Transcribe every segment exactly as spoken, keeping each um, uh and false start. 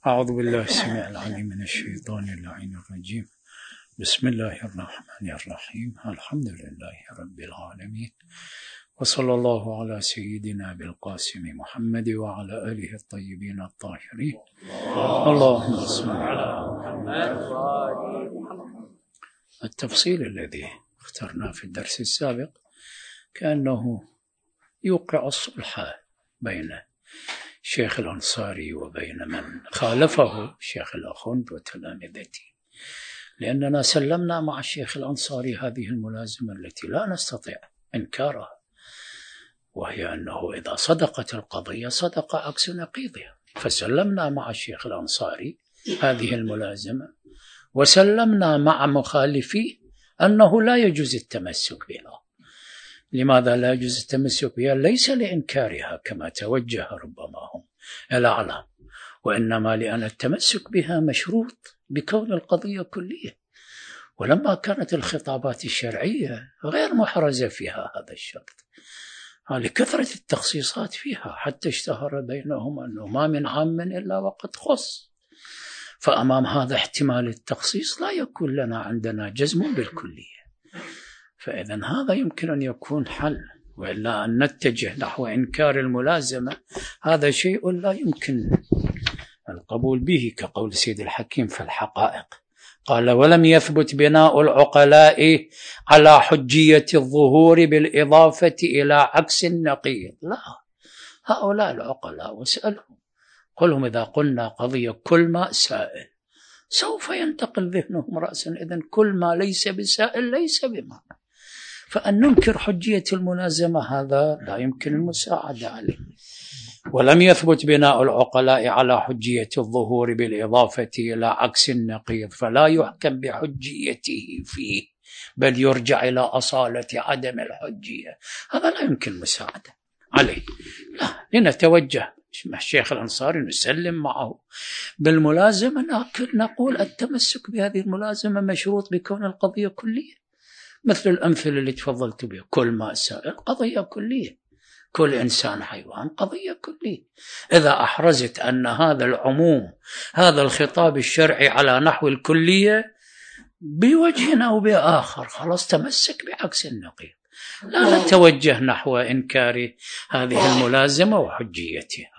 أعوذ بالله السميع العليم من الشيطان اللعين الرجيم. بسم الله الرحمن الرحيم. الحمد لله رب العالمين، وصلى الله على سيدنا بالقاسم محمد وعلى آله الطيبين الطاهرين. اللهم صل على محمد. التفصيل الذي اخترناه في الدرس السابق كأنه يوقع الصلح بين الشيخ الأنصاري وبين من خالفه الشيخ الأخوند وتلامذته، لأننا سلمنا مع الشيخ الأنصاري هذه الملازمة التي لا نستطيع إنكارها، وهي أنه إذا صدقت القضية صدق عكس نقيضها، فسلمنا مع الشيخ الأنصاري هذه الملازمة، وسلمنا مع مخالفيه أنه لا يجوز التمسك بها. لماذا لا يجوز التمسك بها؟ ليس لإنكارها كما توجه ربما هم الأعلام، وإنما لأن التمسك بها مشروط بكون القضية كلية، ولما كانت الخطابات الشرعية غير محرزة فيها هذا الشرط لكثرة التخصيصات فيها، حتى اشتهر بينهم أنه ما من عام إلا وقد خص. فأمام هذا احتمال التخصيص لا يكون لنا عندنا جزم بالكلية، فإذن هذا يمكن أن يكون حل، وإلا أن نتجه نحو إنكار الملازمة هذا شيء لا يمكن القبول به، كقول سيد الحكيم في الحقائق قال: ولم يثبت بناء العقلاء على حجية الظهور بالإضافة إلى عكس النقيض. لا، هؤلاء العقلاء واسألهم، قلهم إذا قلنا قضية كل ماء سائل سوف ينتقل ذهنهم رأسا، إذن كل ما ليس بسائل ليس بماء، فأن ننكر حجية الملازمة هذا لا يمكن المساعدة عليه. ولم يثبت بناء العقلاء على حجية الظهور بالإضافة إلى عكس النقيض، فلا يحكم بحجيته فيه، بل يرجع إلى أصالة عدم الحجية. هذا لا يمكن مساعدة عليه. لا، لنتوجه مع الشيخ الأنصاري نسلم معه بالملازمة، لكن نقول التمسك بهذه الملازمة مشروط بكون القضية كلية، مثل الأمثلة اللي تفضلت بها: كل ماء سائل قضية كلية، كل إنسان حيوان قضية كلية. إذا أحرزت أن هذا العموم هذا الخطاب الشرعي على نحو الكلية بوجه أو بآخر، خلاص تمسك بعكس النقيض، لا نتوجه نحو إنكار هذه الملازمة وحجيتها.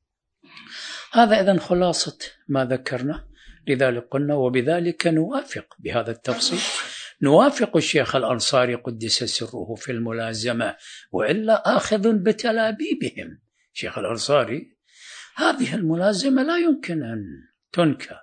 هذا إذن خلاصة ما ذكرنا. لذلك قلنا وبذلك نوافق بهذا التفصيل، نوافق الشيخ الأنصاري قدس سره في الملازمة، وإلا آخذ بتلابيبهم. الشيخ الأنصاري هذه الملازمة لا يمكن أن تنكر،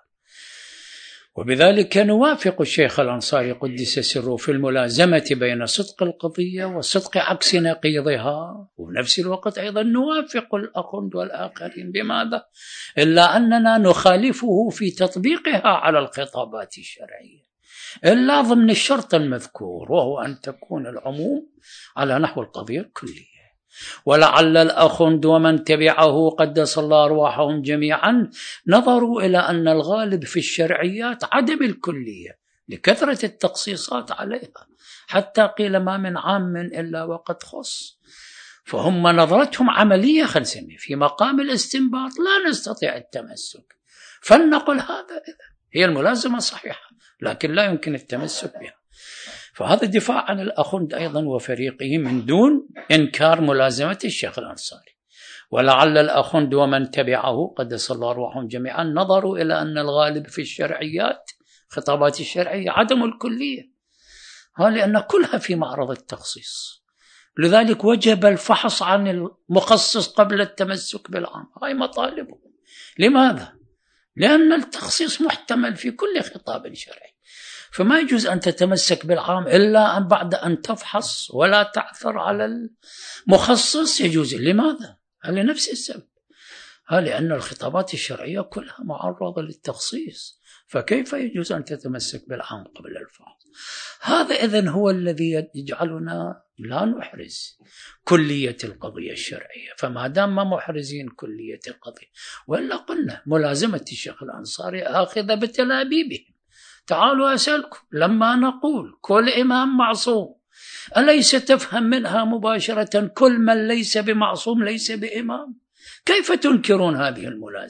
وبذلك نوافق الشيخ الأنصاري قدس سره في الملازمة بين صدق القضية وصدق عكس نقيضها، وبنفس الوقت أيضا نوافق الأخوند والآخرين. بماذا؟ إلا أننا نخالفه في تطبيقها على الخطابات الشرعية، إلا ضمن الشرط المذكور، وهو أن تكون العموم على نحو القضية الكلية. ولعل الأخوند ومن تبعه قدس الله أرواحهم جميعا نظروا إلى أن الغالب في الشرعيات عدم الكلية لكثرة التخصيصات عليها، حتى قيل ما من عام إلا وقد خص. فهم نظرتهم عملية، خلينا نسميه في مقام الاستنباط، لا نستطيع التمسك، فلنقل هذا إذا هي الملازمة صحيحة لكن لا يمكن التمسك بها. فهذا دفاع عن الأخوند أيضا وفريقه من دون إنكار ملازمة الشيخ الأنصاري. ولعل الأخوند ومن تبعه قدس الله أرواحهم جميعا نظروا إلى أن الغالب في الشرعيات خطابات الشرعية عدم الكلية، لأن كلها في معرض التخصيص، لذلك وجب الفحص عن المخصص قبل التمسك بالعام. هاي مطالبهم. لماذا؟ لأن التخصيص محتمل في كل خطاب شرعي، فما يجوز أن تتمسك بالعام إلا أن بعد أن تفحص ولا تعثر على المخصص يجوز. لماذا؟ هل لنفس السبب، هل لأن الخطابات الشرعية كلها معرضة للتخصيص، فكيف يجوز أن تتمسك بالعام قبل الفحص؟ هذا إذن هو الذي يجعلنا لا نحرز كلية القضية الشرعية. فما دام ما محرزين كلية القضية، وإلا قلنا ملازمة الشيخ الأنصاري آخذة بتلابيبهم. تعالوا أسألكم، لما نقول كل إمام معصوم، أليس تفهم منها مباشرة كل من ليس بمعصوم ليس بإمام؟ كيف تنكرون هذه الملازمة؟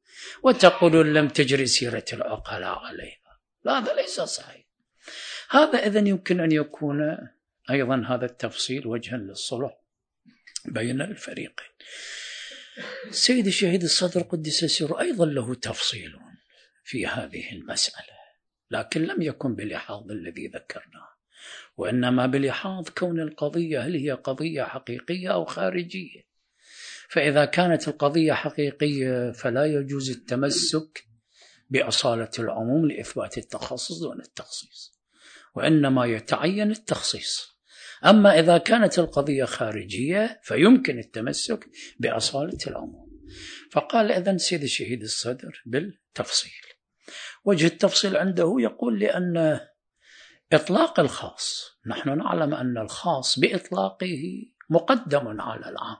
وتقولون لم تجري سيرة العقلاء عليها. لا، هذا ليس صحيح. هذا إذن يمكن أن يكون أيضا هذا التفصيل وجها للصلح بين الفريقين. السيد الشهيد الصدر قدس سره أيضا له تفصيل في هذه المسألة، لكن لم يكن بلحاظ الذي ذكرناه، وإنما بلحاظ كون القضية هل هي قضية حقيقية أو خارجية. فإذا كانت القضية حقيقية فلا يجوز التمسك بأصالة العموم لإثبات التخصص دون التخصيص، وإنما يتعين التخصيص. أما إذا كانت القضية خارجية فيمكن التمسك بأصالة العموم. فقال إذن سيد الشهيد الصدر بالتفصيل. وجه التفصيل عنده يقول لأن إطلاق الخاص، نحن نعلم أن الخاص بإطلاقه مقدم على العام،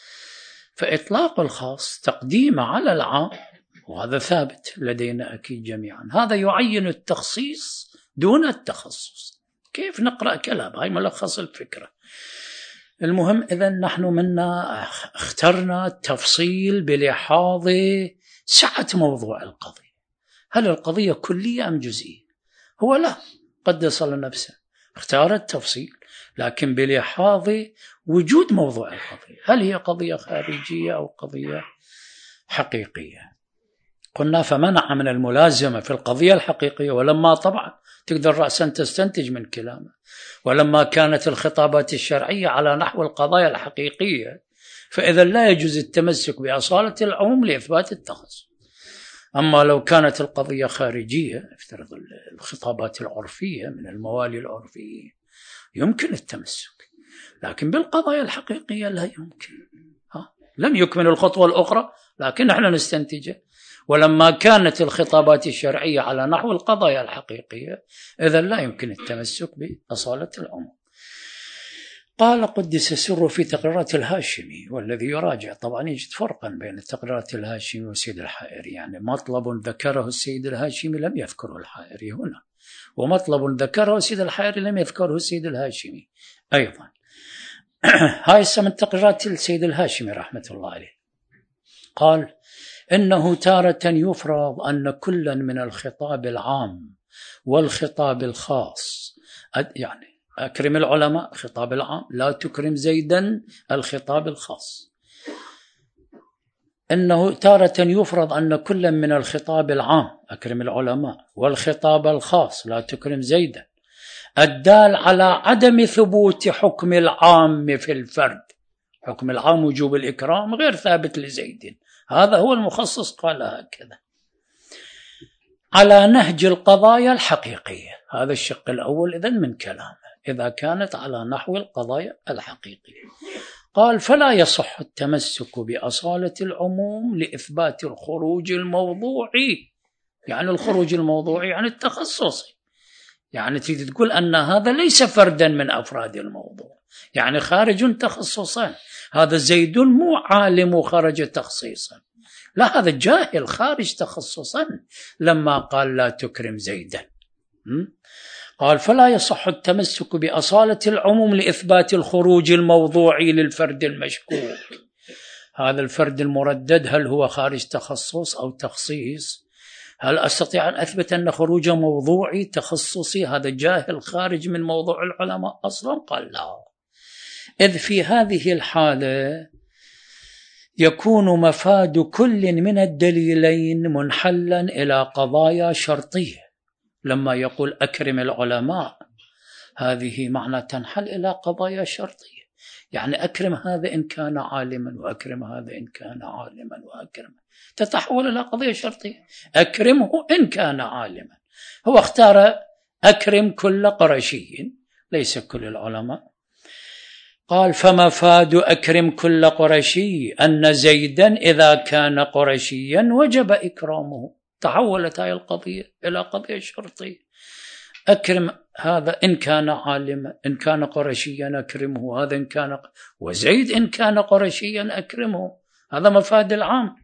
فإطلاق الخاص تقديم على العام، وهذا ثابت لدينا أكيد جميعا. هذا يعين التخصيص دون التخصص. كيف نقرأ كلام؟ هاي ملخص الفكرة. المهم إذن نحن منا اخترنا التفصيل بلحاظ سعة موضوع القضية. هل القضية كلية أم جزئية؟ هو لا، قدس الله نفسه اختار التفصيل، لكن بلحاظ وجود موضوع القضية، هل هي قضية خارجية أو قضية حقيقية. قلنا فمنع من الملازمة في القضية الحقيقية، ولما طبعا تقدر رأسا تستنتج من كلامه، ولما كانت الخطابات الشرعية على نحو القضايا الحقيقية فإذا لا يجوز التمسك بأصالة العموم لإثبات التخصص. أما لو كانت القضية خارجية، افترض الخطابات العرفية من الموالي العرفية، يمكن التمسك، لكن بالقضايا الحقيقية لا يمكن. ها؟ لم يكمل الخطوة الأخرى، لكن نحن نستنتجه. ولما كانت الخطابات الشرعية على نحو القضايا الحقيقية إذا لا يمكن التمسك بأصالة العموم. قال قدس سره في تقريرات الهاشمي، والذي يراجع طبعا يجد فرقا بين التقريرات الهاشمي والسيد الحائري، يعني مطلب ذكره السيد الهاشمي لم يذكره الحائري هنا، ومطلب ذكره السيد الحائري لم يذكره السيد الهاشمي أيضا. هاي من تقريرات السيد الهاشمي رحمة الله عليه. قال إنه تارة يفرض أن كلا من الخطاب العام والخطاب الخاص، يعني أكرم العلماء خطاب العام، لا تكرم زيدا الخطاب الخاص. إنه تارة يفرض أن كلا من الخطاب العام أكرم العلماء والخطاب الخاص لا تكرم زيدا الدال على عدم ثبوت حكم العام في الفرد. حكم العام وجوب الإكرام غير ثابت لزيد، هذا هو المخصص قال هكذا، على نهج القضايا الحقيقية. هذا الشق الأول إذن من كلامه، إذا كانت على نحو القضايا الحقيقية. قال فلا يصح التمسك بأصالة العموم لإثبات الخروج الموضوعي. يعني الخروج الموضوعي يعني التخصصي، يعني تريد تقول أن هذا ليس فردا من أفراد الموضوع، يعني خارج تخصصا. هذا زيد مو عالم خرج تخصيصا، لا، هذا جاهل خارج تخصصا لما قال لا تكرم زيدا. قال فلا يصح التمسك بأصالة العموم لإثبات الخروج الموضوعي للفرد المشكوك. هذا الفرد المردد هل هو خارج تخصص أو تخصيص؟ هل أستطيع أن أثبت أن خروج موضوعي تخصصي هذا جاهل خارج من موضوع العلماء أصلا؟ قال لا، إذ في هذه الحالة يكون مفاد كل من الدليلين منحلا إلى قضايا شرطية. لما يقول أكرم العلماء هذه معنى تنحل إلى قضايا شرطية، يعني أكرم هذا إن كان عالما، وأكرم هذا إن كان عالما، وأكرم تتحول إلى قضية شرطية. أكرمه إن كان عالما، هو اختار أكرم كل قرشي ليس كل العلماء. قال فمفاد أكرم كل قرشي أن زيدا إذا كان قرشيا وجب إكرامه. تحولت هذه القضية إلى قضية شرطية. أكرم هذا إن كان عالما، إن كان قرشيا أكرمه، هذا إن كان وزيد إن كان قرشيا أكرمه. هذا مفاد العام.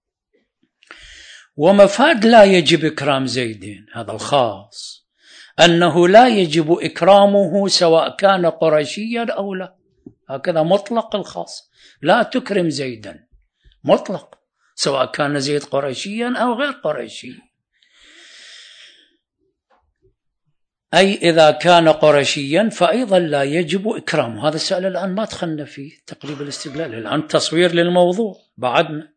ومفاد لا يجب إكرام زيد، هذا الخاص، أنه لا يجب إكرامه سواء كان قرشيا أو لا. هكذا مطلق الخاص، لا تكرم زيدا مطلق سواء كان زيد قرشيا أو غير قرشي. أي إذا كان قرشيا فأيضا لا يجب إكرامه. هذا السؤال الآن ما دخلنا فيه تقريب الاستدلال، الآن تصوير للموضوع بعدنا.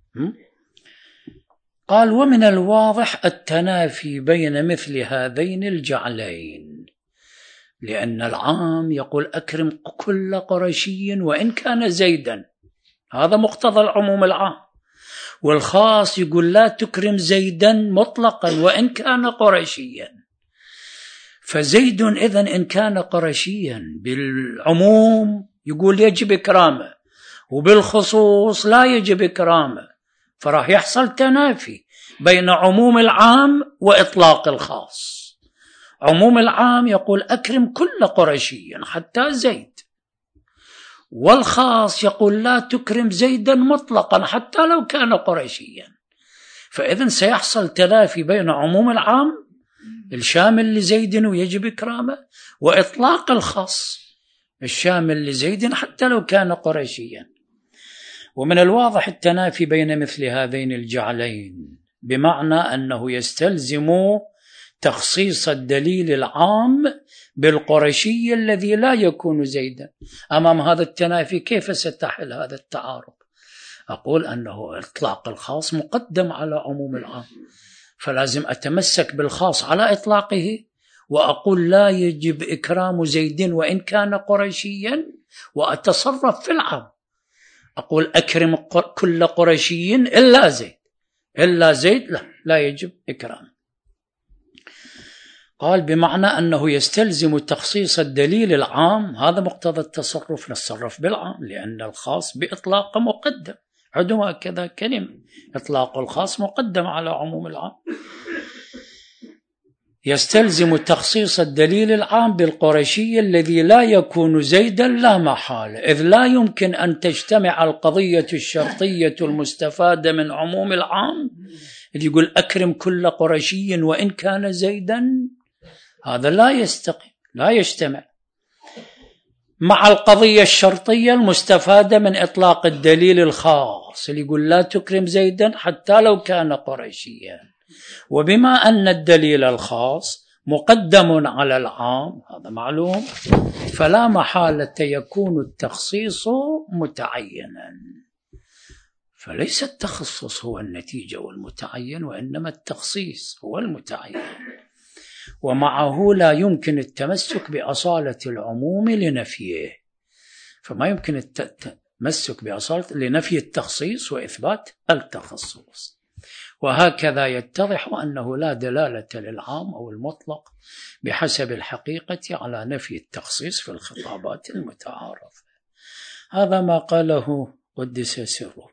قال: ومن الواضح التنافي بين مثل هذين الجعلين، لأن العام يقول أكرم كل قرشي وإن كان زيدا، هذا مقتضى العموم العام، والخاص يقول لا تكرم زيدا مطلقا وإن كان قرشيا. فزيد إذن إن كان قرشيا بالعموم يقول يجب إكرامه، وبالخصوص لا يجب إكرامه، فراح يحصل تنافي بين عموم العام وإطلاق الخاص. عموم العام يقول أكرم كل قرشي حتى زيد، والخاص يقول لا تكرم زيدا مطلقا حتى لو كان قرشيا. فإذن سيحصل تنافي بين عموم العام الشامل لزيد ويجب إكرامه، وإطلاق الخاص الشامل لزيد حتى لو كان قرشيا. ومن الواضح التنافي بين مثل هذين الجعلين، بمعنى أنه يستلزم تخصيص الدليل العام بالقرشي الذي لا يكون زيدا. أمام هذا التنافي كيف ستحل هذا التعارض؟ أقول أنه إطلاق الخاص مقدم على عموم العام، فلازم أتمسك بالخاص على إطلاقه، وأقول لا يجب إكرام زيد وإن كان قرشيا، وأتصرف في العام. أقول أكرم كل قرشي إلا زيد، إلا زيد لا, لا يجب إكرام. قال: بمعنى أنه يستلزم تخصيص الدليل العام، هذا مقتضى التصرف، نتصرف بالعام لأن الخاص بإطلاق مقدم، عندما كذا كلمة إطلاق الخاص مقدم على عموم العام. يستلزم تخصيص الدليل العام بالقرشي الذي لا يكون زيدا لا محالة، إذ لا يمكن أن تجتمع القضية الشرطية المستفادة من عموم العام اللي يقول أكرم كل قرشي وإن كان زيدا، هذا لا يستقيم، لا يجتمع مع القضية الشرطية المستفادة من إطلاق الدليل الخاص اللي يقول لا تكرم زيدا حتى لو كان قرشيا. وبما أن الدليل الخاص مقدم على العام، هذا معلوم، فلا محالة يكون التخصيص متعينا. فليس التخصص هو النتيجة والمتعين، وإنما التخصيص هو المتعين، ومعه لا يمكن التمسك بأصالة العموم لنفيه. فما يمكن التمسك بأصالة لنفي التخصيص وإثبات التخصص. وهكذا يتضح أنه لا دلالة للعام أو المطلق بحسب الحقيقة على نفي التخصيص في الخطابات المتعارفة. هذا ما قاله قدس سره.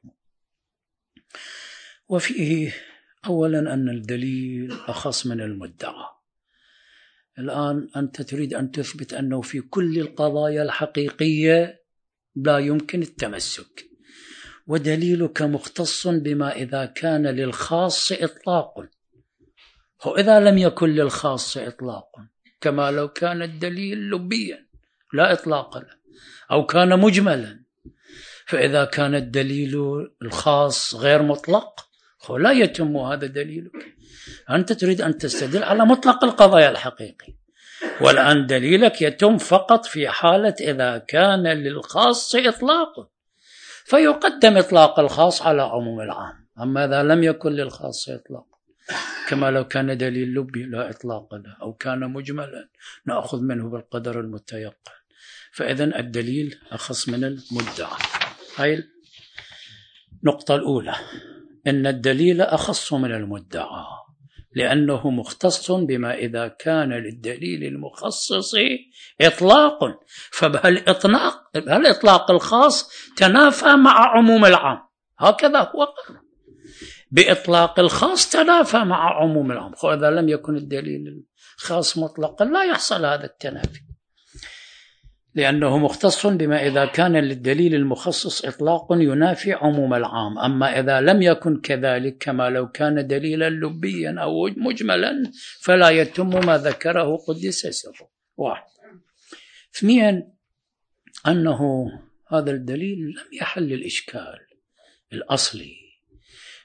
وفيه أولا أن الدليل أخص من المدعى. الآن أنت تريد أن تثبت أنه في كل القضايا الحقيقية لا يمكن التمسك، ودليلك مختص بما إذا كان للخاص إطلاق، وإذا لم يكن للخاص إطلاق، كما لو كان الدليل لبيا لا إطلاق له، أو كان مجملا. فإذا كان الدليل الخاص غير مطلق لا يتم هذا دليلك. أنت تريد أن تستدل على مطلق القضايا الحقيقي، والآن دليلك يتم فقط في حالة إذا كان للخاص إطلاق، فيقدم إطلاق الخاص على عموم العام. أما إذا لم يكن للخاص إطلاق، كما لو كان دليل لبي لا إطلاق له، أو كان مجملا نأخذ منه بالقدر المتيقن. فإذن الدليل أخص من المدعى. هاي النقطة الأولى، إن الدليل أخص من المدعى لأنه مختص بما إذا كان للدليل المخصص إطلاق، فهل إطلاق هل إطلاق الخاص تنافى مع عموم العام؟ هكذا هو بإطلاق الخاص تنافى مع عموم العام. وإذا لم يكن الدليل الخاص مطلقا لا يحصل هذا التنافي، لأنه مختص بما إذا كان للدليل المخصص إطلاق ينافي عموم العام. أما إذا لم يكن كذلك، كما لو كان دليلا لبيا أو مجملا، فلا يتم ما ذكره قدس سره. واحد. اثنين، أنه هذا الدليل لم يحل الإشكال الأصلي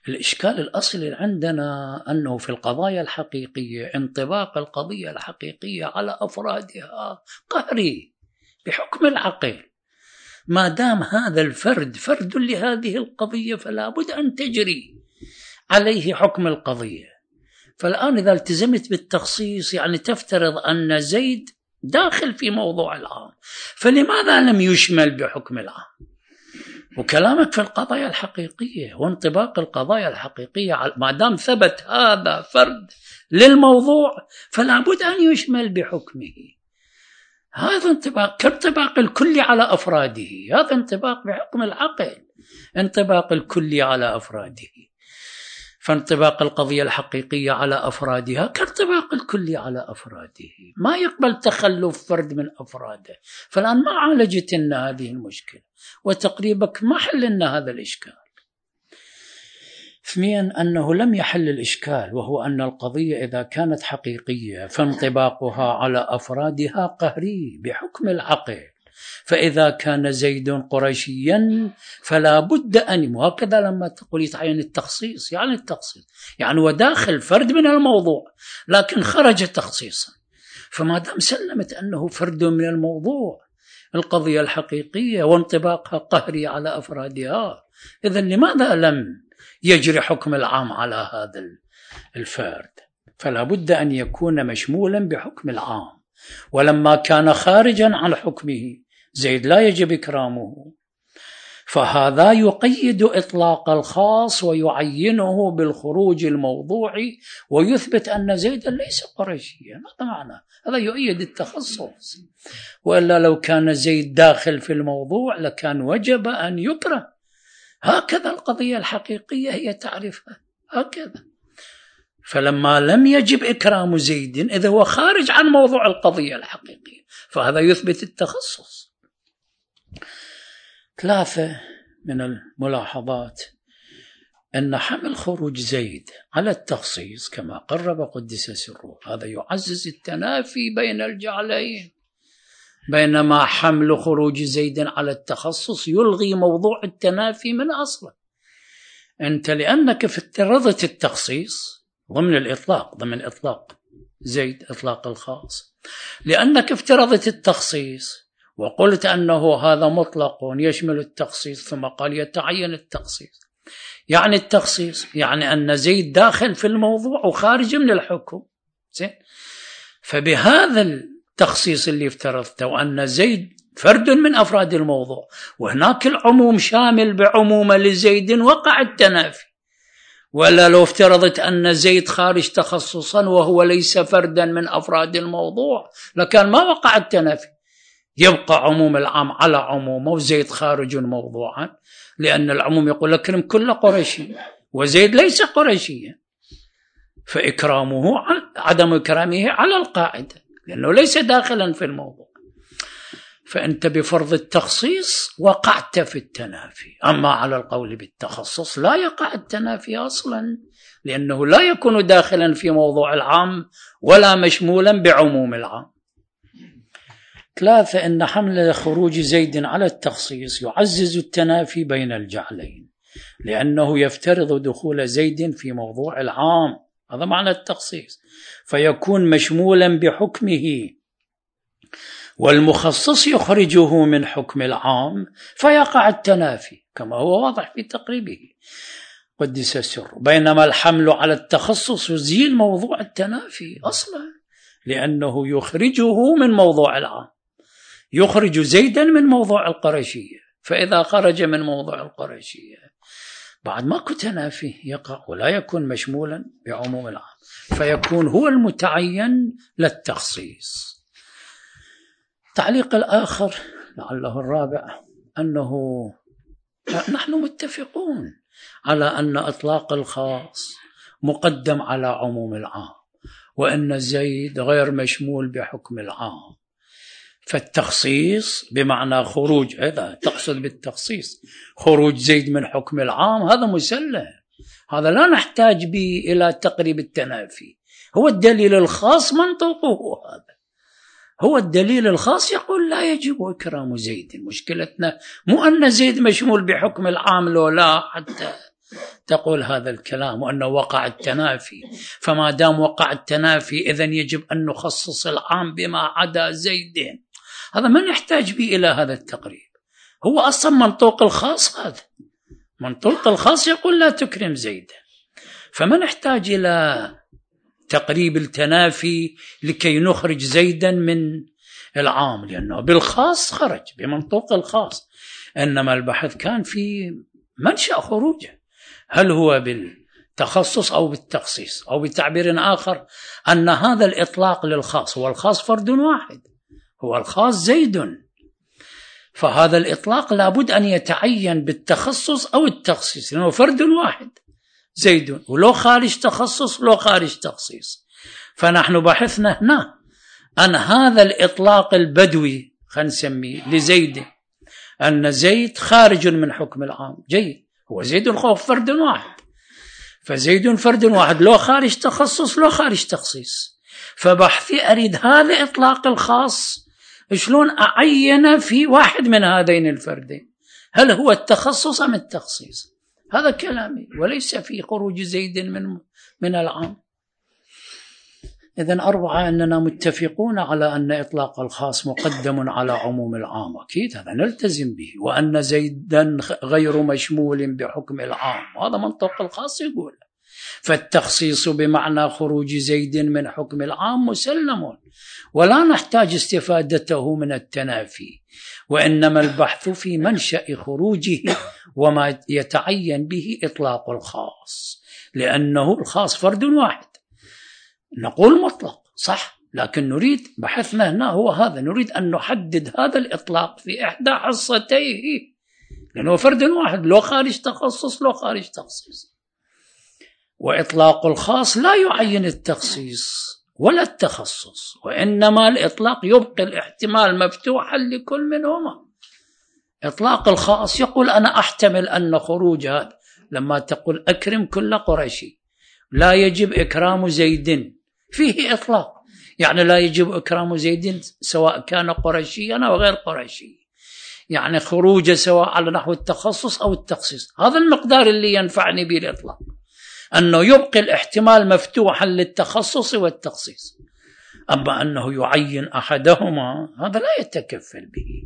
الإشكال الأصلي عندنا أنه في القضايا الحقيقية انطباق القضية الحقيقية على أفرادها قهري بحكم العقل. ما دام هذا الفرد فرد لهذه القضية فلا بد أن تجري عليه حكم القضية. فالآن إذا التزمت بالتخصيص يعني تفترض أن زيد داخل في موضوع العام، فلماذا لم يشمل بحكم العام؟ وكلامك في القضايا الحقيقية وانطباق القضايا الحقيقية، ما دام ثبت هذا فرد للموضوع فلا بد أن يشمل بحكمه. هذا انطباق كانطباق الكل على أفراده، هذا انطباق بحكم العقل، انطباق الكل على أفراده. فانطباق القضية الحقيقية على أفرادها كانطباق الكل على أفراده، ما يقبل تخلف فرد من أفراده. فالآن ما عالجت لنا هذه المشكلة، وتقريبك ما حل لنا هذا الإشكال. اثنين، أنه لم يحل الإشكال، وهو أن القضية إذا كانت حقيقية فانطباقها على أفرادها قهري بحكم العقل. فإذا كان زيد قرشيا فلا بد أن، وهكذا لما تقول يتعين التخصيص يعني التخصيص يعني وداخل فرد من الموضوع لكن خرج تخصيصا. فما دام سلمت أنه فرد من الموضوع القضية الحقيقية وانطباقها قهري على أفرادها، إذن لماذا لم يجري حكم العام على هذا الفرد؟ فلا بد أن يكون مشمولا بحكم العام. ولما كان خارجا عن حكمه زيد لا يجب إكرامه، فهذا يقيد إطلاق الخاص ويعينه بالخروج الموضوعي ويثبت أن زيدا ليس قرشيا. هذا معنى، هذا يؤيد التخصص. وإلا لو كان زيد داخل في الموضوع لكان وجب أن يكرم. هكذا القضية الحقيقية هي تعرفها هكذا. فلما لم يجب إكرام زيد إذا هو خارج عن موضوع القضية الحقيقية، فهذا يثبت التخصص. ثلاثة من الملاحظات أن حمل خروج زيد على التخصيص كما قرب قدس سره هذا يعزز التنافي بين الجعلين، بينما حمل خروج زيد على التخصص يلغي موضوع التنافي من أصله. أنت لأنك افترضت التخصيص ضمن الإطلاق، ضمن إطلاق زيد إطلاق الخاص، لأنك افترضت التخصيص وقلت أنه هذا مطلق يشمل التخصيص، ثم قال يتعين التخصيص، يعني التخصيص يعني أن زيد داخل في الموضوع وخارج من الحكم. زين، فبهذا التخصيص اللي افترضته وأن زيد فرد من أفراد الموضوع وهناك العموم شامل بعمومة لزيد وقع التنافي. ولا لو افترضت أن زيد خارج تخصصا وهو ليس فردا من أفراد الموضوع لكان ما وقع التنافي، يبقى عموم العام على عمومه وزيد خارج موضوعا، لأن العموم يقول أكرم كل قرشي وزيد ليس قرشيا، فإكرامه عدم إكرامه على القاعدة لأنه ليس داخلا في الموضوع. فأنت بفرض التخصيص وقعت في التنافي. أما على القول بالتخصص لا يقع التنافي أصلا، لأنه لا يكون داخلا في موضوع العام ولا مشمولا بعموم العام. ثلاثة، أن حمل خروج زيد على التخصيص يعزز التنافي بين الجعلين، لأنه يفترض دخول زيد في موضوع العام، هذا معنى التخصيص، فيكون مشمولا بحكمه، والمخصص يخرجه من حكم العام فيقع التنافي كما هو واضح في تقريبه قدس السر. بينما الحمل على التخصص يزيل موضوع التنافي أصلا، لأنه يخرجه من موضوع العام، يخرج زيدا من موضوع القرشية، فإذا خرج من موضوع القرشية بعد ماكو تنافي يقع ولا يكون مشمولا بعموم العام، فيكون هو المتعين للتخصيص. التعليق الآخر لعله الرابع أنه نحن متفقون على أن إطلاق الخاص مقدم على عموم العام، وأن زيد غير مشمول بحكم العام، فالتخصيص بمعنى خروج، هذا تقصد بالتخصيص خروج زيد من حكم العام، هذا مسلم، هذا لا نحتاج به إلى تقريب التنافي، هو الدليل الخاص منطوقه، هذا هو الدليل الخاص يقول لا يجب إكرام زيد. مشكلتنا مو أن زيد مشمول بحكم العام لو لا، حتى تقول هذا الكلام وأنه وقع التنافي، فما دام وقع التنافي إذن يجب أن نخصص العام بما عدا زيد. هذا ما نحتاج به إلى هذا التقريب، هو أصلا منطوق الخاص، هذا منطوق الخاص يقول لا تكرم زيد، فما نحتاج إلى تقريب التنافي لكي نخرج زيدا من العام، لأنه بالخاص خرج بمنطوق الخاص. إنما البحث كان في منشأ خروجه، هل هو بالتخصص أو بالتخصيص، أو بتعبير آخر أن هذا الإطلاق للخاص، هو الخاص فرد واحد، هو الخاص زيد، فهذا الإطلاق لابد أن يتعين بالتخصص أو التخصيص، لأنه فرد واحد زيد، ولو خارج تخصص لو خارج تخصيص. فنحن بحثنا هنا أن هذا الإطلاق البدوي خلينا نسميه لزيد، أن زيد خارج من حكم العام، جيد، هو زيد الخوف فرد واحد، فزيد فرد واحد لو خارج تخصص لو خارج تخصيص. فبحثي أريد هذا إطلاق الخاص شلون أعين في واحد من هذين الفردين، هل هو التخصص أم التخصيص؟ هذا كلامي، وليس في خروج زيد من من العام. إذن أربعة، أننا متفقون على أن إطلاق الخاص مقدم على عموم العام، أكيد هذا نلتزم به، وأن زيدا غير مشمول بحكم العام، وهذا منطق الخاص يقول. فالتخصيص بمعنى خروج زيد من حكم العام مسلم، ولا نحتاج استفادته من التنافي، وإنما البحث في منشأ خروجه وما يتعين به إطلاق الخاص، لأنه الخاص فرد واحد. نقول مطلق صح، لكن نريد بحثنا هنا هو هذا، نريد أن نحدد هذا الإطلاق في إحدى حصتيه، لأنه فرد واحد لو خارج تخصص لو خارج تخصيص. وإطلاق الخاص لا يعين التخصيص ولا التخصص، وإنما الإطلاق يبقي الاحتمال مفتوحا لكل منهما. إطلاق الخاص يقول أنا أحتمل أن خروج هذا، لما تقول أكرم كل قريشي لا يجب إكرام زيد، فيه إطلاق، يعني لا يجب إكرام زيد سواء كان قريشيا أو غير قريشي، يعني خروج سواء على نحو التخصص أو التخصيص. هذا المقدار اللي ينفعني به الإطلاق، أنه يبقي الاحتمال مفتوحا للتخصص والتخصيص. أما أنه يعين أحدهما هذا لا يتكفل به.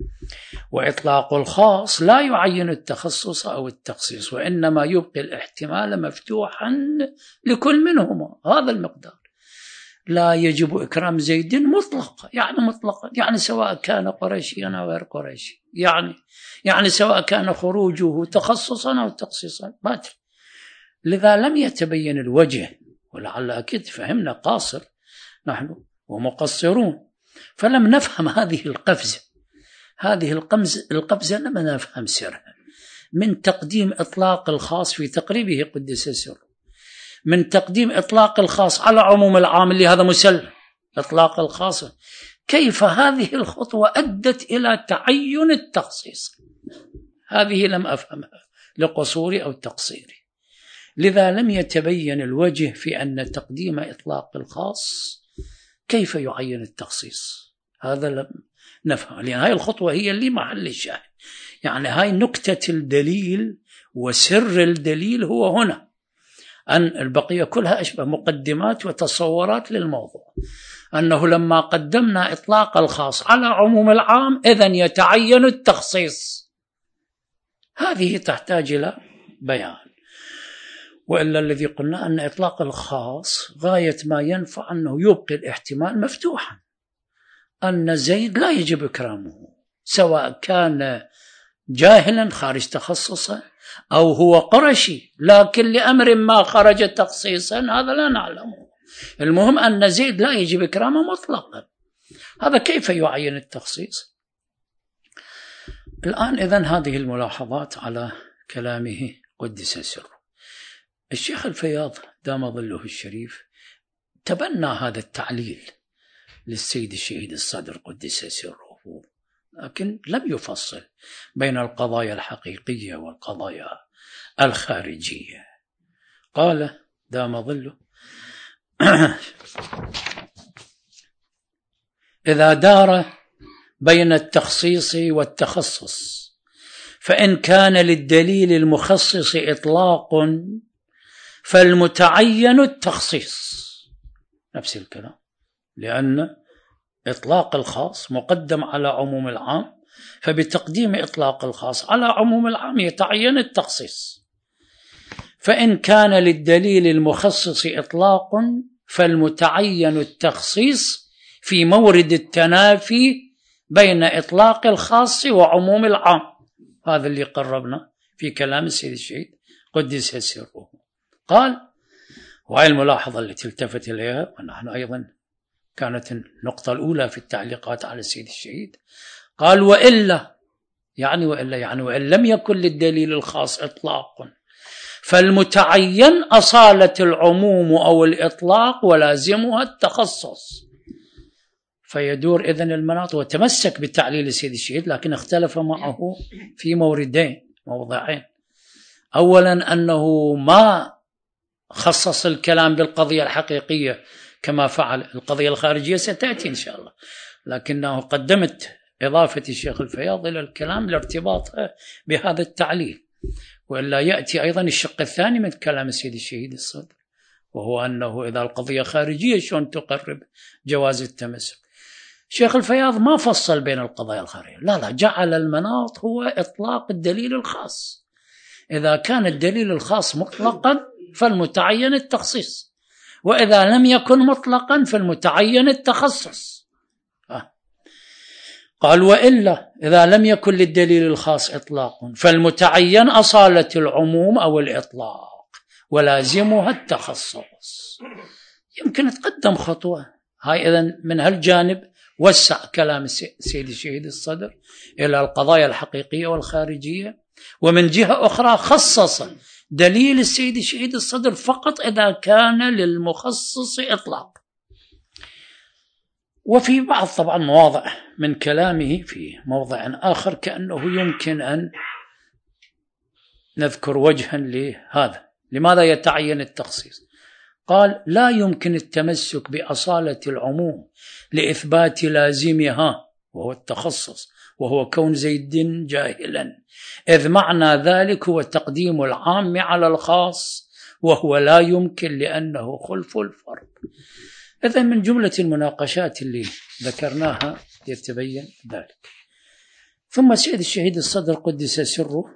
وإطلاق الخاص لا يعين التخصص أو التخصيص، وإنما يبقي الاحتمال مفتوحا لكل منهما، هذا المقدار. لا يجب إكرام زيد مطلقا، يعني مطلقا، يعني سواء كان قريشيا أو غير قريشي، يعني يعني سواء كان خروجه تخصصا أو تخصيصا، ما أدري. لذا لم يتبين الوجه، ولعل أكيد فهمنا قاصر نحن ومقصرون، فلم نفهم هذه القفزة، هذه القفزة القفزة لم نفهم سرها، من تقديم إطلاق الخاص في تقريبه قدس سره، من تقديم إطلاق الخاص على عموم العام اللي هذا مسلم، إطلاق الخاص، كيف هذه الخطوة أدت إلى تعين التخصيص، هذه لم أفهمها لقصوري أو تقصيري. لذا لم يتبين الوجه في أن تقديم إطلاق الخاص كيف يعين التخصيص، هذا لم نفهم، لأن هاي الخطوة هي اللي محل الشاهد، يعني هاي نكتة الدليل وسر الدليل هو هنا، أن البقية كلها أشبه مقدمات وتصورات للموضوع، أنه لما قدمنا إطلاق الخاص على عموم العام إذن يتعين التخصيص، هذه تحتاج إلى بيان. وإلا الذي قلنا أن إطلاق الخاص غاية ما ينفع أنه يبقي الاحتمال مفتوحا، أن زيد لا يجب إكرامه سواء كان جاهلا خارج تخصصا أو هو قرشي، لكن لأمر ما خرج تخصيصا هذا لا نعلمه، المهم أن زيد لا يجب إكرامه مطلقا. هذا كيف يعين التخصيص؟ الآن إذن هذه الملاحظات على كلامه قدس سره. الشيخ الفياض دام ظله الشريف تبنى هذا التعليل للسيد الشهيد الصدر قدس سره، لكن لم يفصل بين القضايا الحقيقية والقضايا الخارجية. قال دام ظله إذا دار بين التخصيص والتخصص فإن كان للدليل المخصص إطلاق فالمتعين التخصيص. نفس الكلام، لأن إطلاق الخاص مقدم على عموم العام، فبتقديم إطلاق الخاص على عموم العام يتعين التخصيص. فإن كان للدليل المخصص إطلاق فالمتعين التخصيص في مورد التنافي بين إطلاق الخاص وعموم العام. هذا اللي قربنا في كلام السيد الشهيد قدس سره. قال، وهي الملاحظة التي التفت إليها ونحن أيضا كانت النقطة الأولى في التعليقات على السيد الشهيد، قال وإلا يعني وإلا يعني وإن لم يكن للدليل الخاص إطلاق فالمتعين أصالة العموم أو الإطلاق ولازمها التخصص. فيدور إذن المناط وتمسك بالتعليل السيد الشهيد، لكن اختلف معه في موردين موضعين. أولا أنه ما خصص الكلام بالقضية الحقيقية كما فعل، القضية الخارجية ستأتي إن شاء الله، لكنه قدمت إضافة الشيخ الفياض إلى الكلام لارتباطها بهذا التعليل. وإلا يأتي أيضا الشق الثاني من كلام السيد الشهيد الصدر، وهو أنه إذا القضية خارجية شلون تقرب جواز التمسك. الشيخ الفياض ما فصل بين القضايا الخارجية، لا لا، جعل المناط هو إطلاق الدليل الخاص. إذا كان الدليل الخاص مطلقا فالمتعين التخصيص، وإذا لم يكن مطلقا فالمتعين التخصص. آه. قال وإلا إذا لم يكن للدليل الخاص إطلاق فالمتعين أصالة العموم أو الإطلاق ولازمها التخصص. يمكن تقدم خطوة هاي. إذن من هالجانب وسع كلام السيد الشهيد الصدر إلى القضايا الحقيقية والخارجية، ومن جهة أخرى خصص دليل السيد الشهيد الصدر فقط إذا كان للمخصص إطلاق. وفي بعض طبعا مواضع من كلامه في موضع آخر كأنه يمكن أن نذكر وجها لهذا. لماذا يتعين التخصيص؟ قال لا يمكن التمسك بأصالة العموم لإثبات لازمها وهو التخصص، وهو كون زيد جاهلا، إذ معنى ذلك هو تقديم العام على الخاص، وهو لا يمكن لأنه خلف الفرد. إذن من جملة المناقشات اللي ذكرناها يتبين ذلك. ثم السيد الشهيد الصدر قدس سره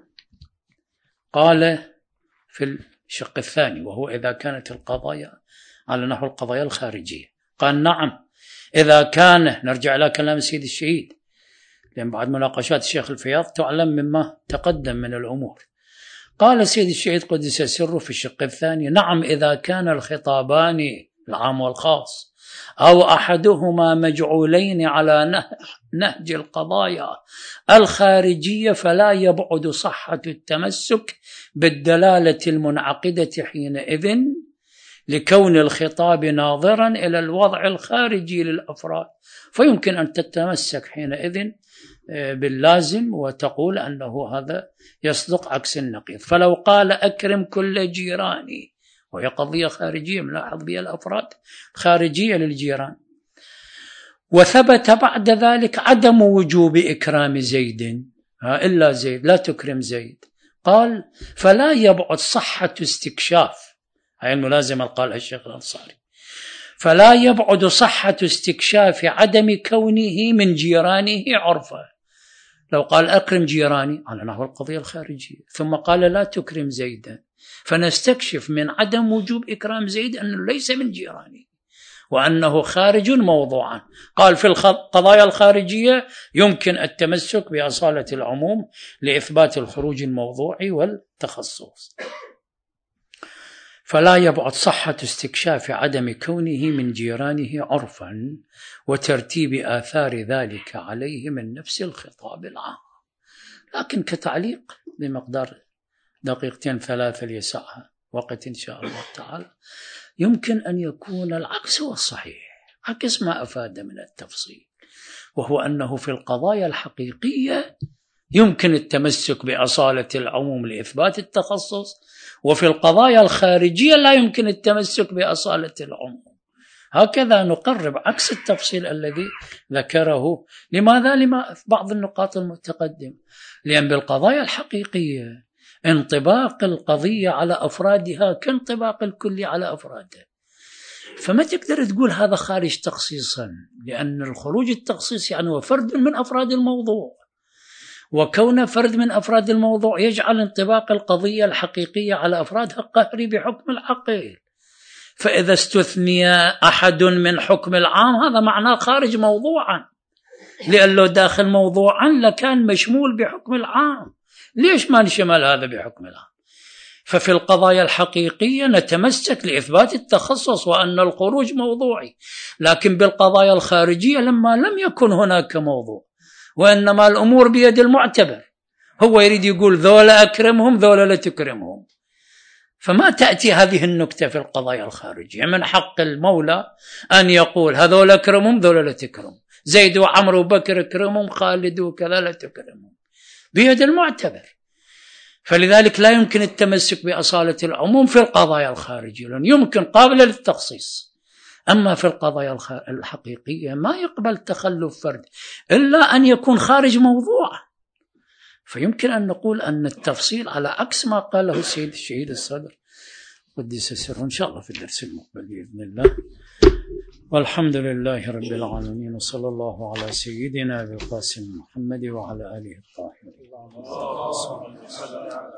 قال في الشق الثاني، وهو إذا كانت القضايا على نحو القضايا الخارجية، قال نعم إذا كان، نرجع إلى كلام السيد الشهيد لأن بعد مناقشات الشيخ الفياض تعلم مما تقدم من الأمور. قال السيد الشهيد قدس سره في الشق الثاني نعم إذا كان الخطابان العام والخاص أو أحدهما مجعولين على نهج القضايا الخارجية فلا يبعد صحة التمسك بالدلالة المنعقدة حينئذ، لكون الخطاب ناظرا إلى الوضع الخارجي للأفراد، فيمكن أن تتمسك حينئذ باللازم وتقول أنه هذا يصدق عكس النقيض. فلو قال أكرم كل جيراني، وهي قضية خارجية ملاحظ بها الأفراد خارجية للجيران، وثبت بعد ذلك عدم وجوب إكرام زيد إلا زيد، لا تكرم زيد، قال فلا يبعد صحة استكشاف، هاي الملازمة قالها الشيخ الأنصاري، فلا يبعد صحة استكشاف عدم كونه من جيرانه عرفا. لو قال أكرم جيراني على نحو القضية الخارجية ثم قال لا تكرم زيدا، فنستكشف من عدم وجوب إكرام زيد أنه ليس من جيرانه وأنه خارج موضوعا. قال في القضايا الخارجية يمكن التمسك بأصالة العموم لإثبات الخروج الموضوعي والتخصص، فلا يبعد صحة استكشاف عدم كونه من جيرانه عرفا وترتيب آثار ذلك عليه من نفس الخطاب العام. لكن كتعليق بمقدار دقيقتين ثلاثة ليسعها وقت إن شاء الله تعالى، يمكن أن يكون العكس هو الصحيح، عكس ما أفاد من التفصيل، وهو أنه في القضايا الحقيقية يمكن التمسك بأصالة العموم لإثبات التخصص، وفي القضايا الخارجية لا يمكن التمسك بأصالة العموم، هكذا نقرب عكس التفصيل الذي ذكره. لماذا؟ لما بعض النقاط المتقدمة، لأن بالقضايا الحقيقية انطباق القضية على أفرادها كانطباق الكل على أفراده، فما تقدر تقول هذا خارج تخصيصا، لأن الخروج التخصيص يعني هو فرد من أفراد الموضوع، وكون فرد من أفراد الموضوع يجعل انطباق القضية الحقيقية على أفرادها قهري بحكم العقل. فإذا استثني أحد من حكم العام هذا معناه خارج موضوعا، لأن لو داخل موضوعا لكان مشمول بحكم العام. ليش ما نشمل هذا بحكم العام؟ ففي القضايا الحقيقية نتمسك لإثبات التخصص وأن الخروج موضوعي، لكن بالقضايا الخارجية لما لم يكن هناك موضوع وإنما الأمور بيد المعتبر، هو يريد يقول ذولا أكرمهم ذولا لا تكرمهم، فما تأتي هذه النكتة في القضايا الخارجية. من حق المولى أن يقول هذولا أكرمهم ذولا لا تكرمهم، زيد وعمر وبكر أكرمهم، خالد وكذا لا تكرمهم، بيد المعتبر. فلذلك لا يمكن التمسك بأصالة العموم في القضايا الخارجية، لأن يمكن قابلة للتخصيص. أما في القضايا الحقيقية ما يقبل تخلف فرد إلا أن يكون خارج موضوع. فيمكن أن نقول أن التفصيل على عكس ما قاله السيد الشهيد الصدر قدس سره، إن شاء الله في الدرس المقبل بإذن الله. والحمد لله رب العالمين، وصلى الله على سيدنا أبي القاسم محمد وعلى آله الطاهرين.